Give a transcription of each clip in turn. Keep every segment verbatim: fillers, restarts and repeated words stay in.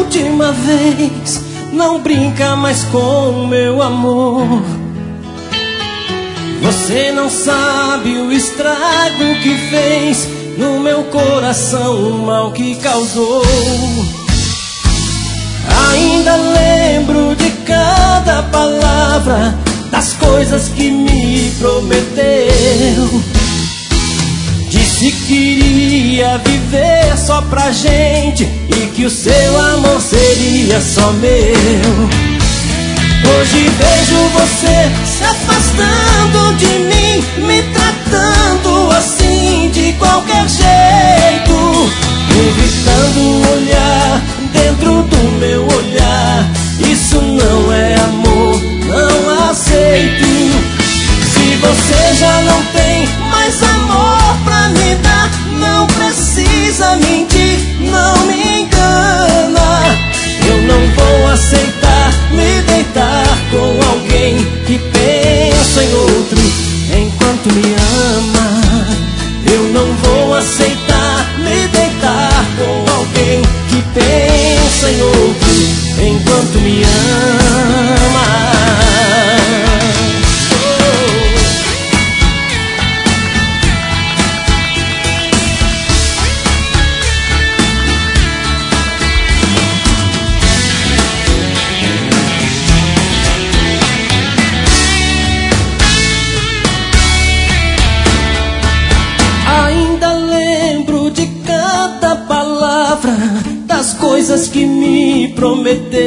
última vez, não brinca mais com meu amor. Você não sabe o estrago que fez no meu coração, o mal que causou. Ainda lembro de cada palavra, das coisas que me prometeu. Disse que iria viver só pra gente e que o seu amor seria só meu. Hoje vejo você se afastando de mim, me tratando assim de qualquer jeito, evitando o olhar dentro do meu olhar. Isso não é amor, não aceito. Se você já não tem mais amor pra me dar, não precisa mentir, não me engana. Eu não vou aceitar me deitar com alguém que pensa em outro enquanto me ama. Eu não vou aceitar me deitar com alguém que pensa em outro enquanto me ama. Das coisas que me prometeu.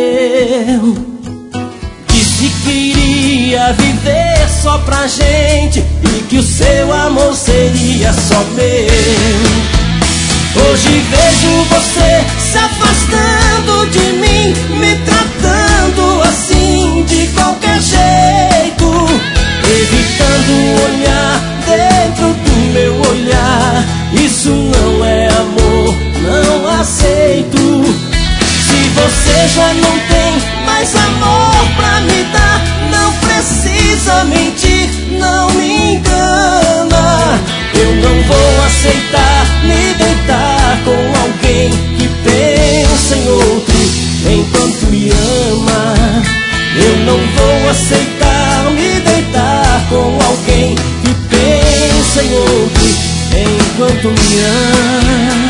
Disse que iria viver só pra gente e que o seu amor seria só meu. Hoje vejo você se afastando de mim, me tratando assim de qualquer jeito, evitando o olhar dentro do meu olhar. Isso não é amor, não aceito. Se você já não tem mais amor pra me dar, não precisa mentir, não me engana. Eu não vou aceitar me deitar com alguém que pensa em outro enquanto me ama. Eu não vou aceitar me deitar com alguém que pensa em outro enquanto me ama.